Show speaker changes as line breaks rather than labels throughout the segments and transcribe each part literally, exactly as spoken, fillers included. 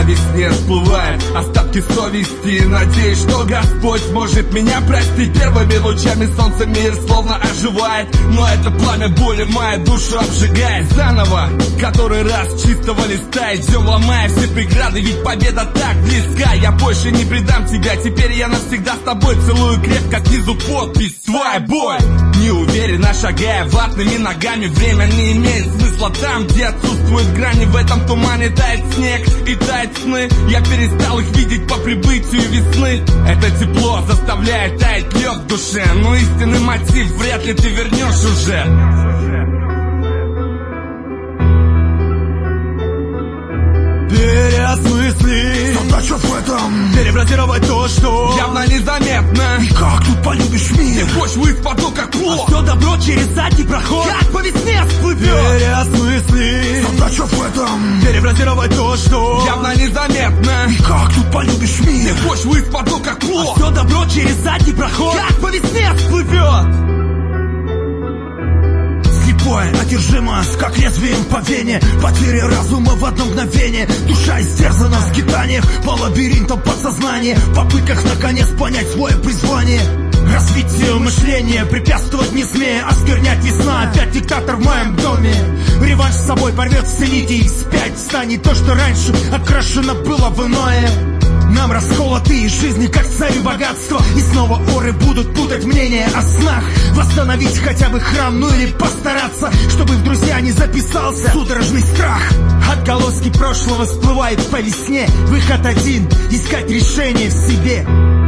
весне всплывает остатки совести. Надеюсь, что Господь сможет меня простить. Первыми лучами солнца мир словно оживает, но это пламя боли мою душу обжигает заново. Который раз чистого листа идем, ломая все преграды, ведь победа так близка. Я больше не предам тебя, теперь я навсегда с тобой. Целую крепко, снизу подпись твоя боль. Не уверенно шагая ватными ногами, время не имеет смысла там, где отсутствуют грани. В этом тумане тает снег и тает сны. Я перестал их видеть по прибытию весны. Это тепло заставляет таять лед в душе, но истинный мотив вряд ли ты вернешь уже. Переосмысли,
задача в этом
перефразировать то, что явно незаметно.
И как тут полюбишь мир?
Ты почву из потока как плод,
а все добро через задний проход
как по весне всплывет. Переосмысли,
задача в этом
перефразировать то, что явно незаметно.
И как тут полюбишь мир?
Ты почву из потока как плод,
а все добро через задний проход
как по весне всплывет.
Одержимость, как лезвием по вене, потеря разума в одно мгновение. Душа истерзана в скитаниях по лабиринтам подсознания, в попытках наконец понять свое призвание. Развитию мышления препятствовать не смея, осквернять весна, опять диктатор в моем доме. Реванш с собой порвет все нити, и вспять станет то, что раньше окрашено было в иное. Нам расколотые жизни, как царь богатства, и снова оры будут путать мнение о снах. Восстановить хотя бы храм, ну или постараться, чтобы в друзья не записался судорожный страх. Отголоски прошлого всплывают по весне. Выход один — искать решение в себе.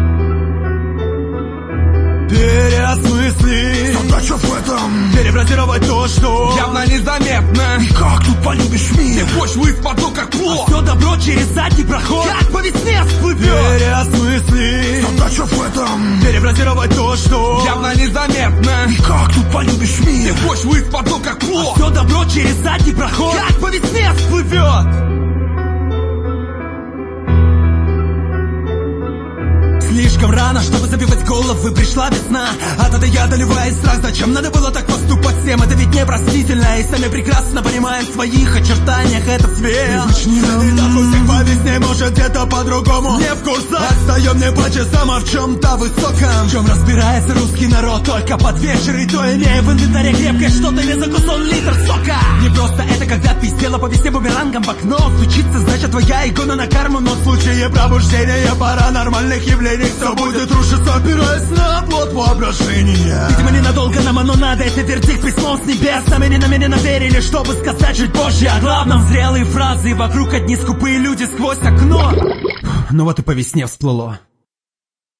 Переосмысли,
задача в этом
перефразировать то, что явно незаметно.
И как тут полюбишь мир?
Ты почву из потока как плод,
а все добро через задний проход
как по весне всплывет. Переосмысли,
задача в этом
перефразировать то, что явно незаметно.
И как тут полюбишь мир?
Ты почву из потока как плод,
а все добро через задний проход
как по весне всплывет.
Слишком рано, чтобы забивать головы, пришла весна. От этой я доливаюсь страх. Зачем надо было так поступать всем? Это ведь непростительно, и сами прекрасно понимаем в своих очертаниях этот свет.
И так у всех по весне, может где-то по-другому. Не в курсах, отстаем не по часам, а в чем-то высоком.
В чем разбирается русский народ только под вечер, и то имея в инвентаре крепкое что-то весом кусон литр сока. Не просто это, когда ты сделала по весне бумерангом в окно. Случится, значит, твоя икона на карму, но в случае пробуждения паранормальных явлений все будет рушиться, опираясь на плод воображения. Видимо, ненадолго нам оно надо, это вердикт письмо с небес. Сами не намеренно верили, чтобы сказать чуть позже о главном. Зрелые фразы, вокруг одни скупые люди сквозь окно.
Ну вот и по весне всплыло.